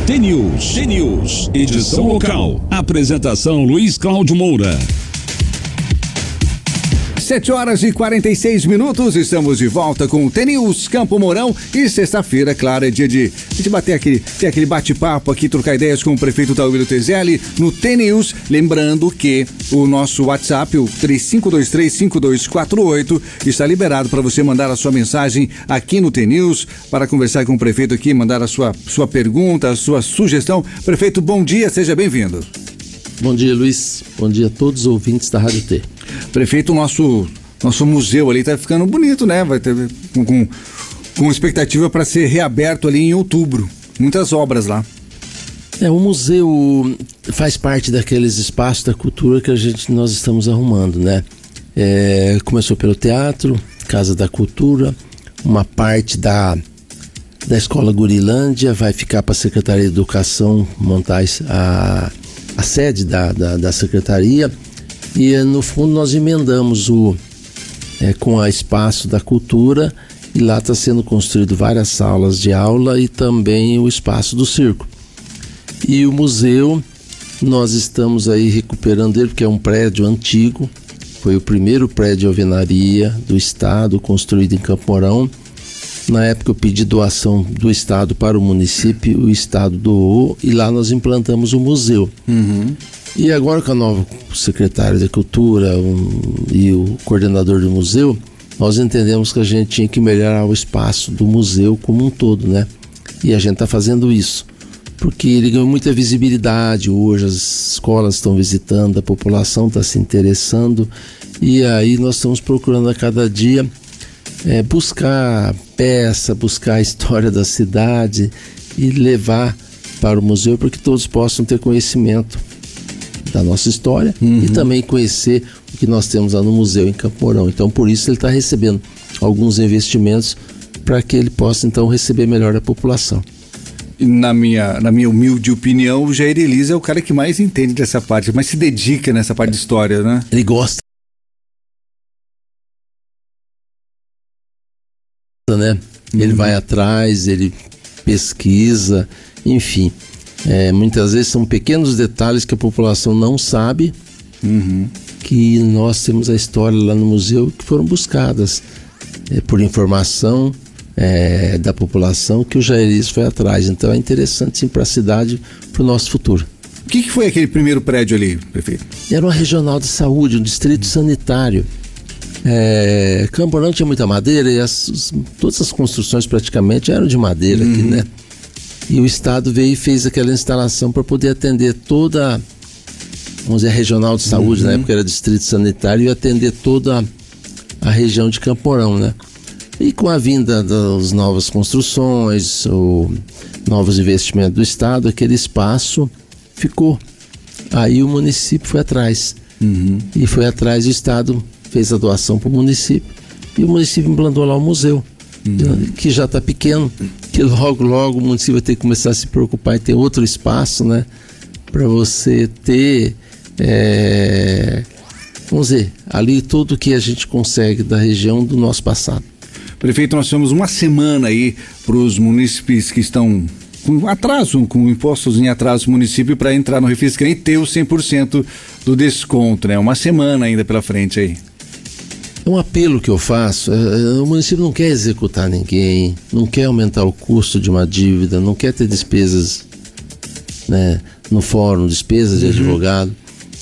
T-News, edição local. Apresentação Luiz Cláudio Moura. 7h46, estamos de volta com o T-News Campo Mourão e sexta-feira, claro, é dia de a gente bater ter aquele bate-papo aqui, trocar ideias com o prefeito Tauílio Tezelli no T-News. Lembrando que o nosso WhatsApp, o 35235248, está liberado para você mandar a sua mensagem aqui no T-News, para conversar com o prefeito aqui, mandar a sua pergunta, a sua sugestão. Prefeito, bom dia, seja bem-vindo. Bom dia, Luiz. Bom dia a todos os ouvintes da Rádio T. Prefeito, nosso museu ali tá ficando bonito, né? Vai ter com expectativa para ser reaberto ali em outubro. Muitas obras lá. O museu faz parte daqueles espaços da cultura que nós estamos arrumando, né? Começou pelo teatro, Casa da Cultura, uma parte da Escola Gurilândia vai ficar para a Secretaria de Educação montar a sede da Secretaria. E no fundo nós emendamos com a Espaço da Cultura, e lá está sendo construído várias salas de aula e também o Espaço do Circo. E o museu, nós estamos aí recuperando ele, porque é um prédio antigo, foi o primeiro prédio de alvenaria do estado, construído em Campo Mourão. Na época eu pedi doação do estado para o município, o estado doou e lá nós implantamos o museu. Uhum. E agora com a nova secretária de Cultura e o coordenador do museu, nós entendemos que a gente tinha que melhorar o espaço do museu como um todo, né? E a gente está fazendo isso, porque ele ganhou muita visibilidade hoje, as escolas estão visitando, a população está se interessando, e aí nós estamos procurando a cada dia buscar peça, buscar a história da cidade e levar para o museu para que todos possam ter conhecimento da nossa história e também conhecer o que nós temos lá no museu em Campo Mourão. Então por isso ele está recebendo alguns investimentos para que ele possa então receber melhor a população. Na minha humilde opinião, o Jair Elisa é o cara que mais entende dessa parte, mais se dedica nessa parte de história, né? Ele gosta, né? Ele vai atrás, ele pesquisa, enfim. Muitas vezes são pequenos detalhes que a população não sabe, que nós temos a história lá no museu que foram buscadas por informação da população, que o Jair Elisa foi atrás. Então é interessante sim para a cidade, para o nosso futuro. O que foi aquele primeiro prédio ali, prefeito? Era uma regional de saúde, um distrito sanitário. Campo Mourão tinha muita madeira e todas as construções praticamente eram de madeira aqui, né? E o estado veio e fez aquela instalação para poder atender toda, vamos dizer, a regional de saúde, na época era distrito sanitário, e atender toda a região de Campo Mourão, né? E com a vinda das novas construções, novos investimentos do estado, aquele espaço ficou. Aí o município foi atrás. E foi atrás, o estado fez a doação para o município e o município implantou lá o museu, que já está pequeno, que logo o município vai ter que começar a se preocupar em ter outro espaço, né, para você ter, vamos dizer, ali tudo que a gente consegue da região do nosso passado. Prefeito, nós temos uma semana aí para os munícipes que estão com atraso, com impostos em atraso do município, para entrar no Refiscam e ter o 100% do desconto, né? Uma semana ainda pela frente aí. Um apelo que eu faço, o município não quer executar ninguém, não quer aumentar o custo de uma dívida, não quer ter despesas, né, no fórum, despesas de advogado.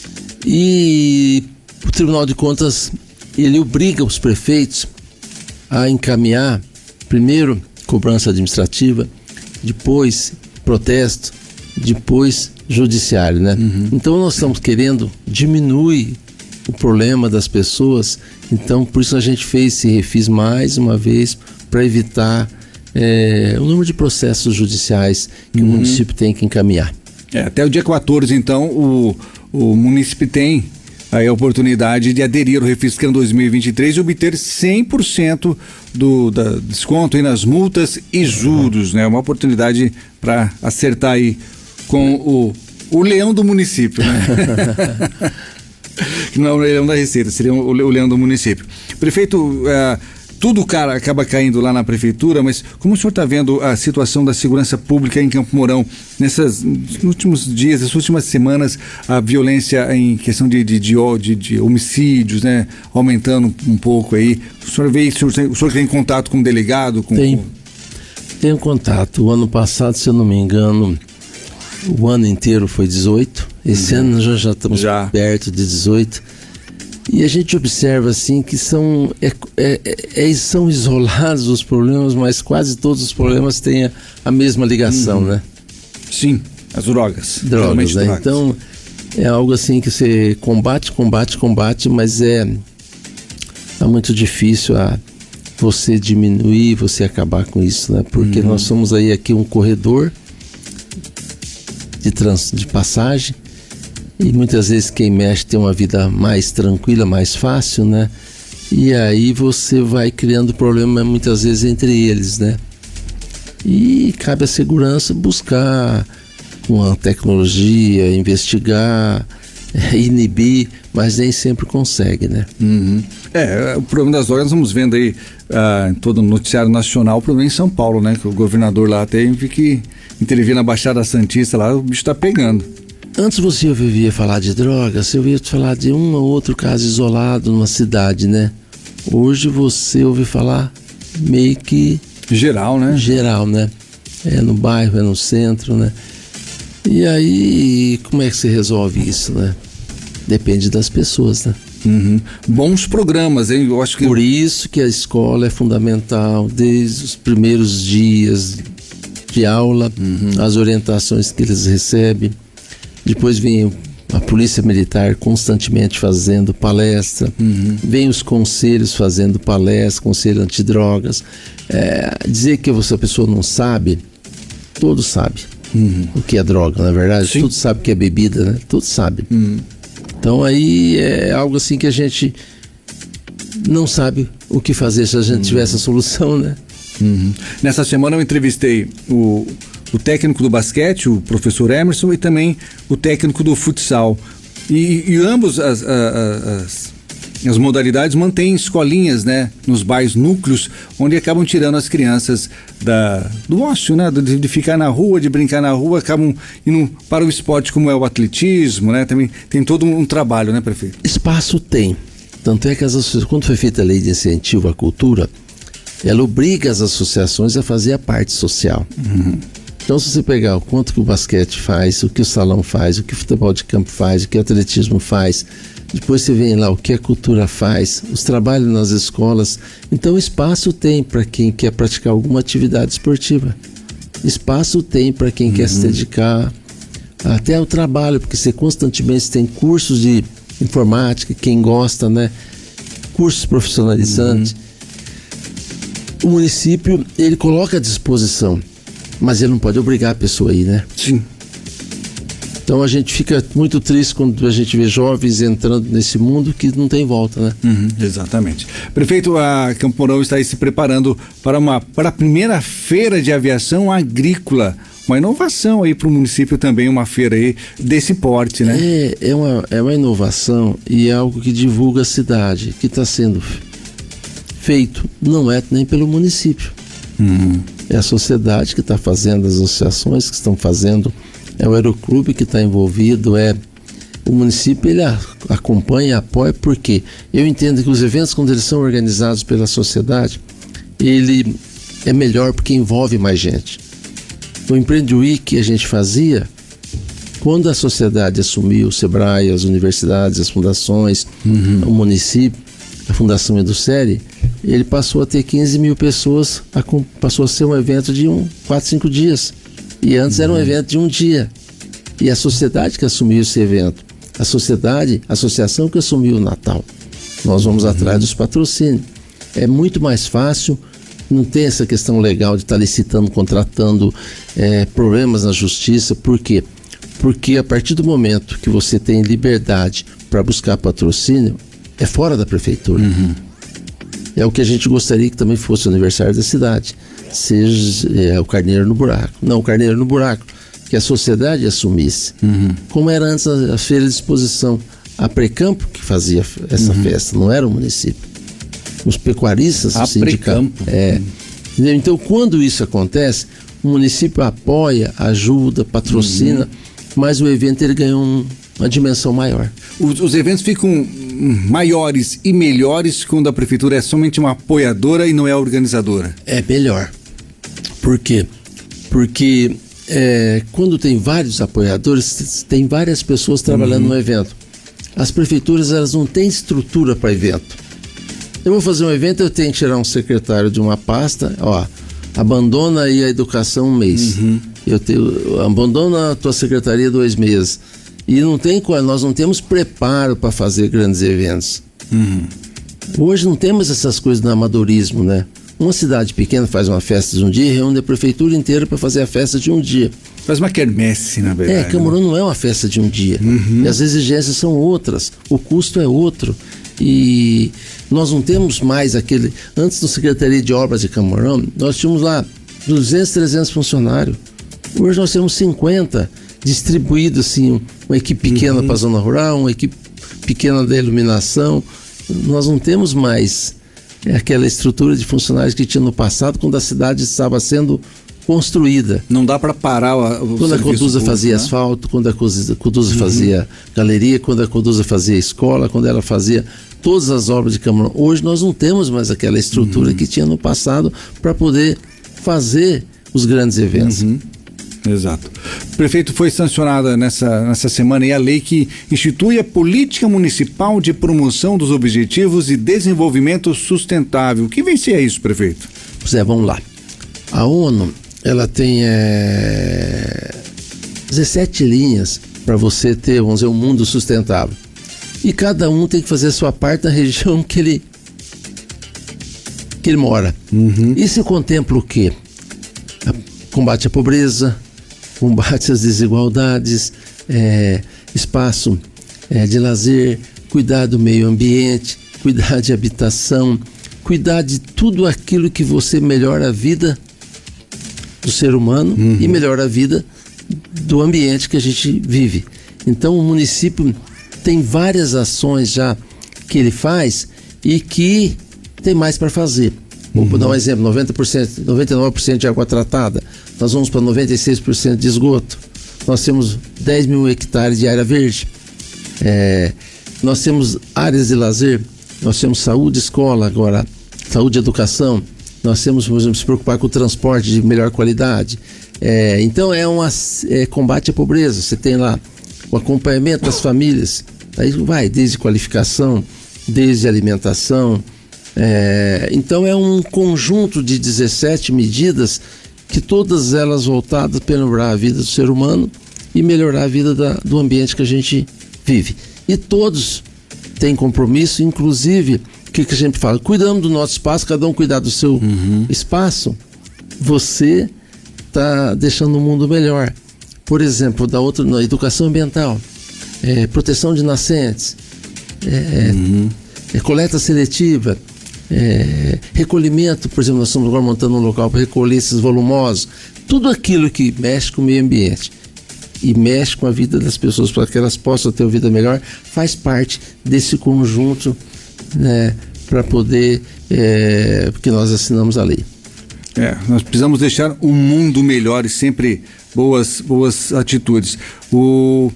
E o Tribunal de Contas, ele obriga os prefeitos a encaminhar, primeiro, cobrança administrativa, depois protesto, depois judiciário, né? Então nós estamos querendo diminuir o problema das pessoas, então por isso a gente fez esse refis mais uma vez para evitar o número de processos judiciais que o município tem que encaminhar. Até o dia 14, então, o município tem aí a oportunidade de aderir ao Refiscam 2023 e obter 100% do desconto aí nas multas e juros, né? Uma oportunidade para acertar aí com o leão do município, né? Não é o leão da Receita, seria o leão do município. Prefeito, tudo acaba caindo lá na prefeitura, mas como o senhor está vendo a situação da segurança pública em Campo Mourão nos últimos dias, nas últimas semanas, a violência em questão de homicídios, né, aumentando um pouco aí? O senhor tem contato com o delegado? Tenho contato. O ano passado, se eu não me engano, o ano inteiro foi 18. Esse ano já estamos perto de 18. E a gente observa assim que são isolados os problemas, mas quase todos os problemas têm a mesma ligação, né? Sim, as drogas. Drogas, né? Então é algo assim que você combate, mas é muito difícil você diminuir, você acabar com isso, né? Porque nós somos aí aqui um corredor de passagem, e muitas vezes quem mexe tem uma vida mais tranquila, mais fácil, né? E aí você vai criando problema muitas vezes entre eles, né? E cabe à segurança buscar com a tecnologia, investigar, inibir, mas nem sempre consegue, né? O problema das drogas, nós vamos vendo aí em todo o noticiário nacional, o problema em São Paulo, né? Que o governador lá teve que intervir na Baixada Santista, lá o bicho tá pegando. Antes você ouvia falar de drogas, você ouvia falar de um ou outro caso isolado numa cidade, né? Hoje você ouve falar meio que... Geral, né? É no bairro, é no centro, né? E aí, como é que se resolve isso, né? Depende das pessoas, né? Bons programas, hein? Eu acho que... Por isso que a escola é fundamental, desde os primeiros dias de aula, as orientações que eles recebem. Depois vem a polícia militar constantemente fazendo palestra, vem os conselhos fazendo palestra, conselho antidrogas. Dizer que a pessoa não sabe, todos sabem o que é droga, na verdade. Sim. Todos sabem o que é bebida, né? Todos sabem. Então aí é algo assim que a gente não sabe o que fazer se a gente tiver essa solução, né? Nessa semana eu entrevistei o técnico do basquete, o professor Emerson, e também o técnico do futsal. E ambos as modalidades mantêm escolinhas, né, nos bairros, núcleos, onde acabam tirando as crianças do ócio, né, de ficar na rua, de brincar na rua, acabam indo para o esporte como é o atletismo, né, também tem todo um trabalho, né, prefeito? Espaço tem. Tanto é que quando foi feita a lei de incentivo à cultura, ela obriga as associações a fazer a parte social. Então, se você pegar o quanto que o basquete faz, o que o salão faz, o que o futebol de campo faz, o que o atletismo faz, depois você vem lá o que a cultura faz, os trabalhos nas escolas. Então, espaço tem para quem quer praticar alguma atividade esportiva. Espaço tem para quem quer se dedicar até ao trabalho, porque você constantemente tem cursos de informática, quem gosta, né? Cursos profissionalizantes. O município, ele coloca à disposição, mas ele não pode obrigar a pessoa a ir, né? Sim. Então a gente fica muito triste quando a gente vê jovens entrando nesse mundo que não tem volta, né? Exatamente. Prefeito, a Campo Mourão está aí se preparando para a primeira feira de aviação agrícola. Uma inovação aí para o município também, uma feira aí desse porte, né? É uma inovação e é algo que divulga a cidade, que está sendo feito, não é nem pelo município. É a sociedade que está fazendo, as associações que estão fazendo, é o aeroclube que está envolvido, o município, ele acompanha, apoia, porque eu entendo que os eventos, quando eles são organizados pela sociedade, ele é melhor porque envolve mais gente. O Empreende Week que a gente fazia, quando a sociedade assumiu, o Sebrae, as universidades, as fundações, o município, a Fundação Educere, ele passou a ter 15 mil pessoas, passou a ser um evento de 4, 5 dias. E antes era um evento de um dia. E a sociedade que assumiu esse evento, a associação que assumiu o Natal. Nós vamos atrás dos patrocínios. É muito mais fácil, não tem essa questão legal de estar licitando, contratando, problemas na justiça. Por quê? Porque a partir do momento que você tem liberdade para buscar patrocínio, é fora da prefeitura. É o que a gente gostaria que também fosse o aniversário da cidade. Seja o carneiro no buraco. Não, o carneiro no buraco. Que a sociedade assumisse. Como era antes a feira de exposição. A Precampo que fazia essa festa, não era o município. os pecuaristas, o sindicato. Entendeu? Então, quando isso acontece, o município apoia, ajuda, patrocina, mas o evento ele ganha uma dimensão maior. Os eventos ficam maiores e melhores quando a prefeitura é somente uma apoiadora e não é a organizadora. É melhor. Por quê? Porque quando tem vários apoiadores, tem várias pessoas trabalhando no evento. As prefeituras, elas não têm estrutura para evento. Eu vou fazer um evento, eu tenho que tirar um secretário de uma pasta, abandona aí a educação um mês. Abandona a tua secretaria 2 meses. E nós não temos preparo para fazer grandes eventos. Hoje não temos essas coisas do amadorismo, né? Uma cidade pequena faz uma festa de um dia e reúne a prefeitura inteira para fazer a festa de um dia. Faz uma quermesse, na verdade. Camorão não é uma festa de um dia. E as exigências são outras, o custo é outro. E nós não temos mais aquele... Antes do Secretaria de Obras de Camorão, nós tínhamos lá 200, 300 funcionários. Hoje nós temos 50 distribuídos, assim, uma equipe pequena para a zona rural, uma equipe pequena da iluminação. Nós não temos mais aquela estrutura de funcionários que tinha no passado, quando a cidade estava sendo construída. Não dá para parar quando a Codusa fazia asfalto, quando a Codusa fazia galeria, quando a Codusa fazia escola, quando ela fazia todas as obras de Camorão. Hoje nós não temos mais aquela estrutura que tinha no passado para poder fazer os grandes eventos. Exato. Prefeito, foi sancionada nessa semana a lei que institui a política municipal de promoção dos objetivos de desenvolvimento sustentável. O que vem ser isso, prefeito? Pois é, vamos lá. A ONU, ela tem 17 linhas para você ter, vamos dizer, um mundo sustentável. E cada um tem que fazer a sua parte na região que ele mora. Isso contempla o quê? Combate à pobreza, combate às desigualdades, espaço de lazer, cuidar do meio ambiente, cuidar de habitação, cuidar de tudo aquilo que você melhora a vida do ser humano e melhora a vida do ambiente que a gente vive. Então o município tem várias ações já que ele faz e que tem mais para fazer. Vou dar um exemplo: 90%, 99% de água tratada, nós vamos para 96% de esgoto, nós temos 10 mil hectares de área verde, nós temos áreas de lazer, nós temos saúde, escola, agora saúde e educação, nós temos, por exemplo, se preocupar com o transporte de melhor qualidade. Então combate à pobreza, você tem lá o acompanhamento das famílias, aí vai desde qualificação, desde alimentação. Então é um conjunto de 17 medidas que todas elas voltadas para melhorar a vida do ser humano e melhorar a vida do ambiente que a gente vive. E todos têm compromisso, inclusive, o que a gente fala? Cuidando do nosso espaço, cada um cuidar do seu espaço, você está deixando o mundo melhor. Por exemplo, na educação ambiental, proteção de nascentes, coleta seletiva, recolhimento. Por exemplo, nós estamos agora montando um local para recolher esses volumosos. Tudo aquilo que mexe com o meio ambiente e mexe com a vida das pessoas para que elas possam ter uma vida melhor, faz parte desse conjunto, né, para poder, porque nós assinamos a lei. Nós precisamos deixar um mundo melhor e sempre boas atitudes. O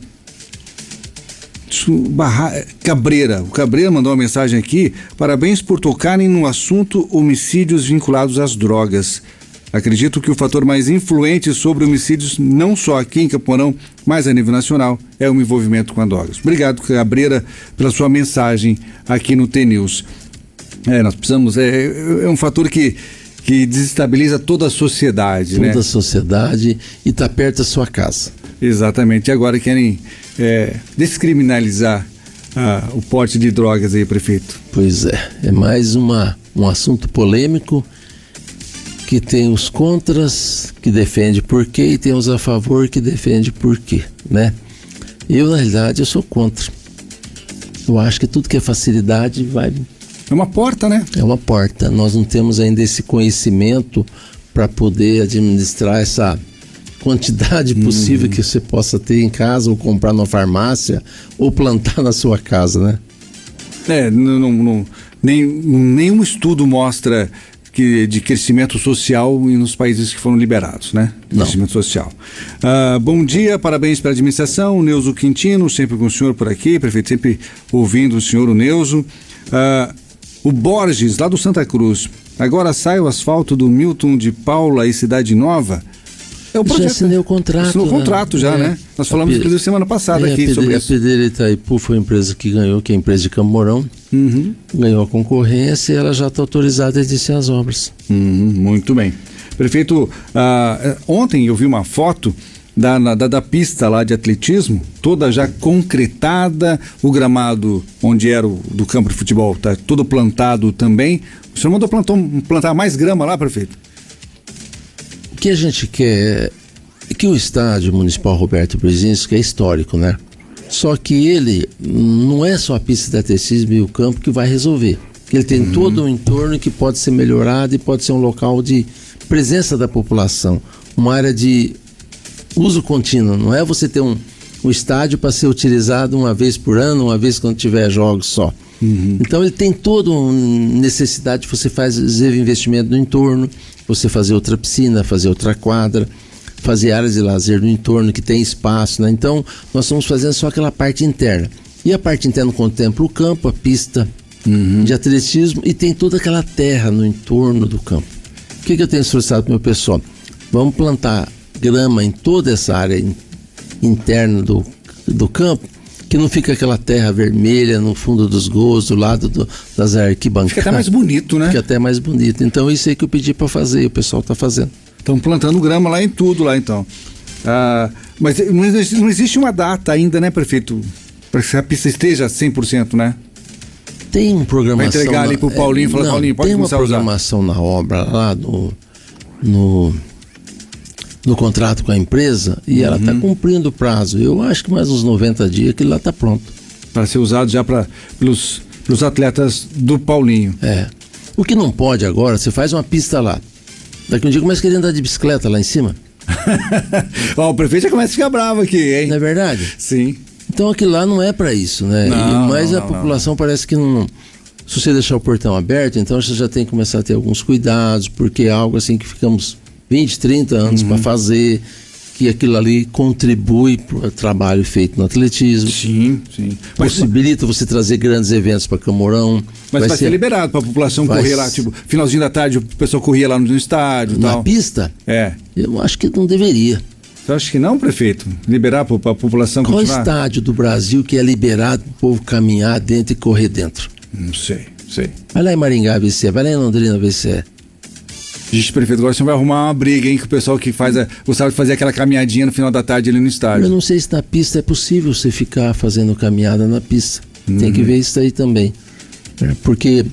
Cabreira mandou uma mensagem aqui: parabéns por tocarem no assunto homicídios vinculados às drogas. Acredito que o fator mais influente sobre homicídios, não só aqui em Camporão, mas a nível nacional, é o envolvimento com as drogas. Obrigado, Cabreira, pela sua mensagem aqui no T-News. Nós precisamos, é um fator que desestabiliza toda a sociedade, toda a sociedade, e está perto da sua casa. Exatamente. E agora querem descriminalizar o porte de drogas aí, prefeito. Pois é mais um assunto polêmico, que tem os contras que defende por quê e tem os a favor que defende por quê, né? Eu, na realidade, eu sou contra. Eu acho que tudo que é facilidade vai... É uma porta, né? É uma porta. Nós não temos ainda esse conhecimento para poder administrar essa quantidade possível que você possa ter em casa, ou comprar numa farmácia, ou plantar na sua casa, né? nenhum estudo mostra de crescimento social nos países que foram liberados, né? Não. Crescimento social. Bom dia, parabéns para a administração, o Neuso Quintino, sempre com o senhor por aqui, prefeito, sempre ouvindo o senhor, o Neuso. O Borges, lá do Santa Cruz, agora sai o asfalto do Milton de Paula e Cidade Nova. É o projeto. Já assinei o contrato. Assinou o contrato já, né? Nós falamos inclusive semana passada aqui sobre isso. A Pedreira Itaipu foi a empresa que ganhou, que é a empresa de Campo Mourão. Ganhou a concorrência e ela já está autorizada a iniciar as obras. Muito bem. Prefeito, ontem eu vi uma foto da pista lá de atletismo, toda já concretada, o gramado onde era do campo de futebol está todo plantado também. O senhor mandou plantar mais grama lá, prefeito? O que a gente quer é que o estádio municipal Roberto Brzezinski é histórico, né? Só que ele não é só a pista de atletismo e o campo que vai resolver. Ele tem todo um entorno que pode ser melhorado e pode ser um local de presença da população, uma área de uso contínuo. Não é você ter um estádio para ser utilizado uma vez por ano, uma vez quando tiver jogos só. Então ele tem toda uma necessidade de você fazer investimento no entorno, você fazer outra piscina, fazer outra quadra, fazer áreas de lazer no entorno que tem espaço, né? Então nós estamos fazendo só aquela parte interna. E a parte interna contempla o campo, a pista de atletismo e tem toda aquela terra no entorno do campo. O que eu tenho solicitado para o meu pessoal? Vamos plantar grama em toda essa área interna do campo, que não fica aquela terra vermelha no fundo dos gols, do lado das arquibancadas. Fica até mais bonito, né? Fica até mais bonito. Então isso aí que eu pedi para fazer, o pessoal está fazendo. Estão plantando grama lá em tudo lá então. Mas não existe uma data ainda, né, prefeito? Para que a pista esteja 100%, né? Tem uma programação. Vai entregar ali pro Paulinho e falar, Paulinho, pode começar a usar. Tem uma programação na obra lá no contrato com a empresa e ela está cumprindo o prazo. Eu acho que mais uns 90 dias aquilo lá está pronto. Para ser usado já pelos atletas do Paulinho. O que não pode agora, você faz uma pista lá. Daqui um dia começa a querer andar de bicicleta lá em cima. O prefeito já começa a ficar bravo aqui, hein? Não é verdade? Sim. Então aquilo lá não é para isso, né? Mas a população parece que não. Se você deixar o portão aberto, então você já tem que começar a ter alguns cuidados, porque é algo assim que ficamos 20, 30 anos para fazer, que aquilo ali contribui para o trabalho feito no atletismo. Sim. Possibilita você trazer grandes eventos para Camorão. Mas vai ser liberado para a população correr lá, tipo, finalzinho da tarde o pessoal corria lá no estádio e tal. Na pista? Eu acho que não deveria. Você acha que não, prefeito? Liberar para a população continuar? Qual estádio do Brasil que é liberado para o povo caminhar dentro e correr dentro? Não sei. Vai lá em Maringá ver se é, vai lá em Londrina ver se é. Gente, prefeito, agora você vai arrumar uma briga, hein, com o pessoal que gostava de fazer aquela caminhadinha no final da tarde ali no estádio. Eu não sei se na pista é possível você ficar fazendo caminhada na pista. Tem que ver isso aí também. Porque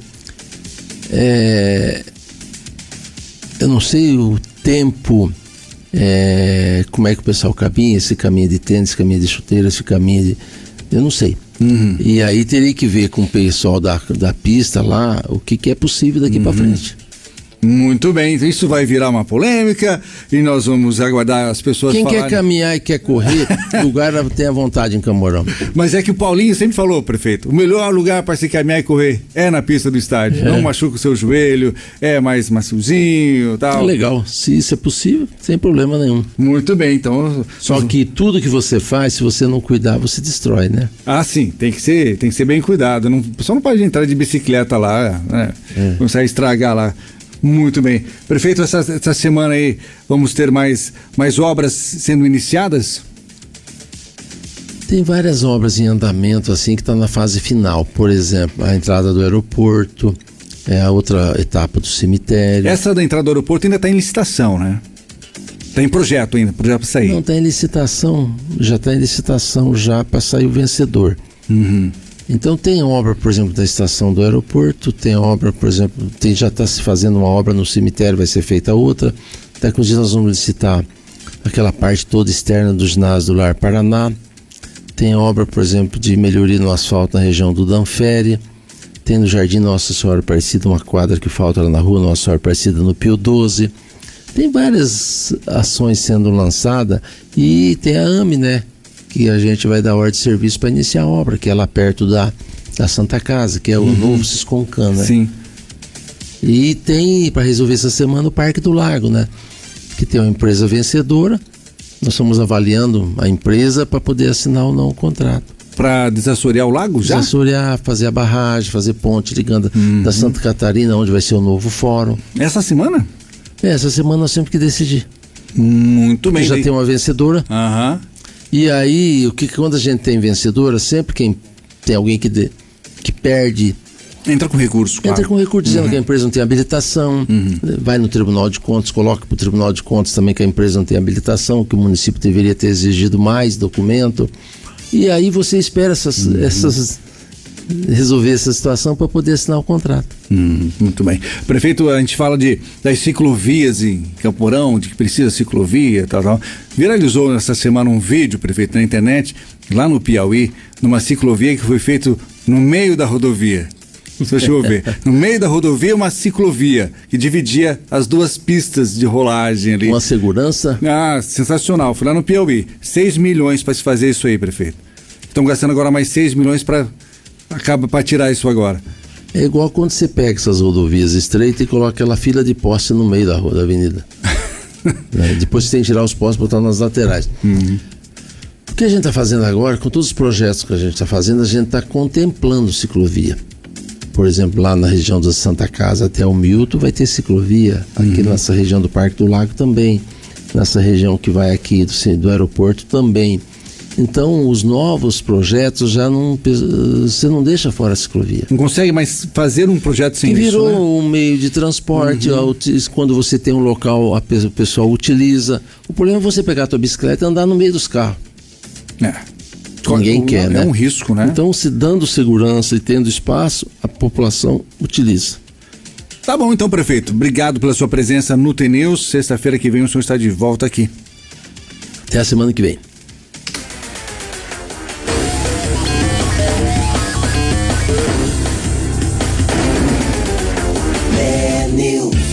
eu não sei o tempo, como é que o pessoal caminha, se caminha de tênis, caminha de chuteira, se caminha de... Eu não sei. E aí teria que ver com o pessoal da pista lá o que é possível daqui para frente. Muito bem, isso vai virar uma polêmica e nós vamos aguardar as pessoas falarem. Quem quer caminhar e quer correr, lugar tem à vontade em Camorão. Mas é que o Paulinho sempre falou, prefeito, o melhor lugar para se caminhar e correr é na pista do estádio. Não machuca o seu joelho, é mais maciozinho e tal. Legal, se isso é possível, sem problema nenhum. Muito bem, então... Só que tudo que você faz, se você não cuidar, você destrói, né? Sim, tem que ser bem cuidado. O pessoal não pode entrar de bicicleta lá, né? Começar a estragar lá. Muito bem. Prefeito, essa semana aí vamos ter mais obras sendo iniciadas? Tem várias obras em andamento assim que está na fase final. Por exemplo, a entrada do aeroporto, a outra etapa do cemitério. Essa da entrada do aeroporto ainda está em licitação, né? Está em projeto ainda, projeto para sair. Não, está em licitação, já para sair o vencedor. Então tem obra, por exemplo, da estação do aeroporto, tem obra, por exemplo, já está se fazendo uma obra no cemitério, vai ser feita outra. Daqui uns dias nós vamos licitar aquela parte toda externa do ginásio do Lar Paraná. Tem obra, por exemplo, de melhoria no asfalto na região do Danféria. Tem no Jardim Nossa Senhora Aparecida uma quadra que falta lá na rua Nossa Senhora Aparecida no Pio 12. Tem várias ações sendo lançadas e tem a AME, né? Que a gente vai dar ordem de serviço para iniciar a obra, que é lá perto da da Santa Casa, que é o novo Sisconcan, né? Sim. E tem, para resolver essa semana, o Parque do Lago, né? Que tem uma empresa vencedora. Nós estamos avaliando a empresa para poder assinar ou não o contrato. Para desassorear o lago já? Desassorear, fazer a barragem, fazer ponte ligando da Santa Catarina, onde vai ser o novo fórum. Essa semana? Essa semana nós temos que decidir. Muito bem. Já tem uma vencedora. Aham. E aí, quando a gente tem vencedora, sempre quem tem alguém que perde... Entra com recurso, claro. Entra com recurso dizendo que a empresa não tem habilitação, vai no Tribunal de Contas, coloca para o Tribunal de Contas também que a empresa não tem habilitação, que o município deveria ter exigido mais documento. E aí você espera resolver essa situação para poder assinar o contrato. Muito bem. Prefeito, a gente fala das ciclovias em Camporão, de que precisa ciclovia, tal. Viralizou nessa semana um vídeo, prefeito, na internet, lá no Piauí, numa ciclovia que foi feito no meio da rodovia. Você chegou a ver. No meio da rodovia, uma ciclovia que dividia as duas pistas de rolagem ali. Uma segurança? Sensacional. Fui lá no Piauí. 6 milhões para se fazer isso aí, prefeito. Estão gastando agora mais 6 milhões para tirar isso agora. É igual quando você pega essas rodovias estreitas e coloca aquela fila de poste no meio da avenida. Depois você tem que tirar os postes e botar nas laterais. O que a gente está fazendo agora, com todos os projetos que a gente está fazendo, a gente está contemplando ciclovia. Por exemplo, lá na região da Santa Casa até o Milton vai ter ciclovia. Aqui nessa região do Parque do Lago também. Nessa região que vai aqui do aeroporto também. Então, os novos projetos você não deixa fora a ciclovia. Não consegue mais fazer um projeto sem isso, né? Virou um meio de transporte. Quando você tem um local, o pessoal utiliza. O problema é você pegar a tua bicicleta e andar no meio dos carros. Ninguém quer, né? É um risco, né? Então, se dando segurança e tendo espaço, a população utiliza. Tá bom, então, prefeito. Obrigado pela sua presença no TNews. Sexta-feira que vem o senhor está de volta aqui. Até a semana que vem.